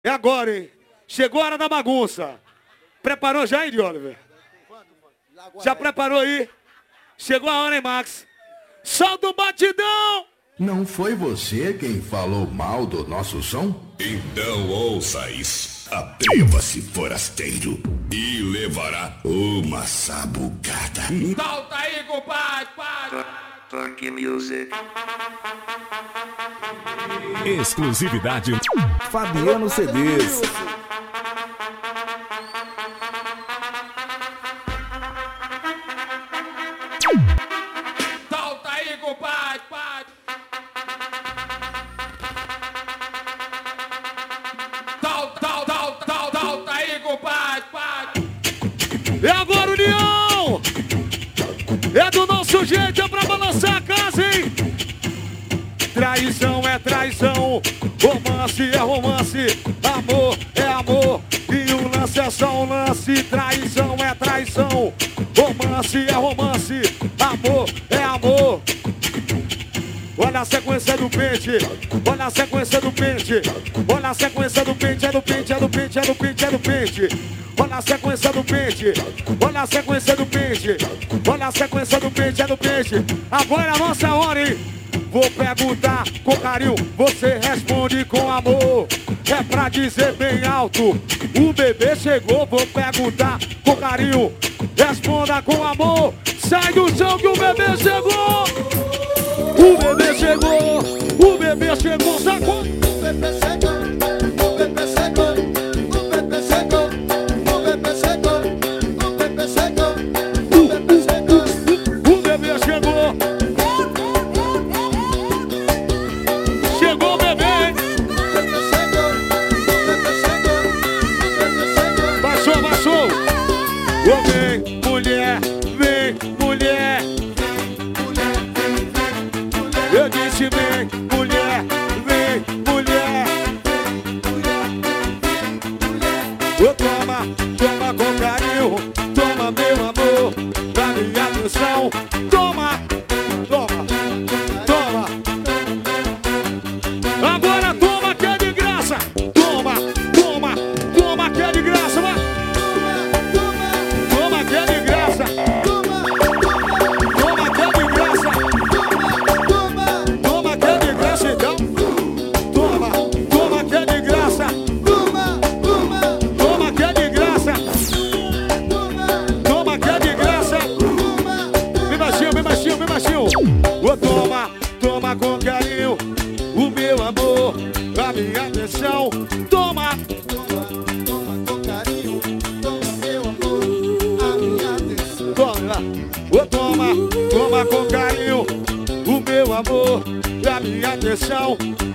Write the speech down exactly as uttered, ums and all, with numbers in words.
É agora, hein? Chegou a hora da bagunça. Preparou já, hein, de Oliver? Já preparou aí? Chegou a hora, hein, Max? Solta o batidão! Não foi você quem falou mal do nosso som? Então ouça isso. Atreva-se, forasteiro, e levará uma sabucada. Solta aí, compadre! Funk Music. Exclusividade Fabiano C Ds. Solta aí, compadre! Solta, solta, solta, solta aí, compadre! É agora, União! É do nosso jeito, é pra balançar a casa, hein? Traição é traição, romance é romance, amor é amor, e o lance é só um lance. Traição é traição, romance é romance, amor é amor. Olha a sequência do pente, olha a sequência do pente, olha a sequência do pente, é do pente, é do pente, é do pente, é do pente. Olha a sequência do pente, olha a sequência do pente, olha a sequência do pente, é do pente. Agora é a nossa hora, hein? Vou perguntar com carinho, você responde com amor. É pra dizer bem alto, o bebê chegou. Vou perguntar com carinho, responda com amor. Sai do chão que o bebê chegou. O bebê chegou, o bebê chegou, sacou? O bebê chegou, o bebê chegou, o bebê chegou, o bebê chegou, o bebê chegou, o bebê chegou, o bebê chegou. Chegou o bebê. O bebê chegou, o bebê chegou, o bebê chegou. Baixou, baixou. Oh, vem, mulher, vem, mulher. Eu disse vem, mulher, vem, mulher. Oh, toma, toma com carinho, toma meu amor, dá minha atenção. Toma, toma, toma. Agora toma que é de graça. Toma, toma, toma que é de graça, vai. Toma que é de graça. Toma que é de graça. Toma que é de graça, então. Toma, toma que é de graça. Toma que é de graça. Toma que é de graça. Bem baixinho, bem baixinho, bem baixinho. Oh, toma, toma com carinho o meu amor, a minha atenção. Toma, Toma, toma com carinho, toma meu amor, a minha atenção. toma, oh, toma, toma com carinho o meu amor, a minha atenção.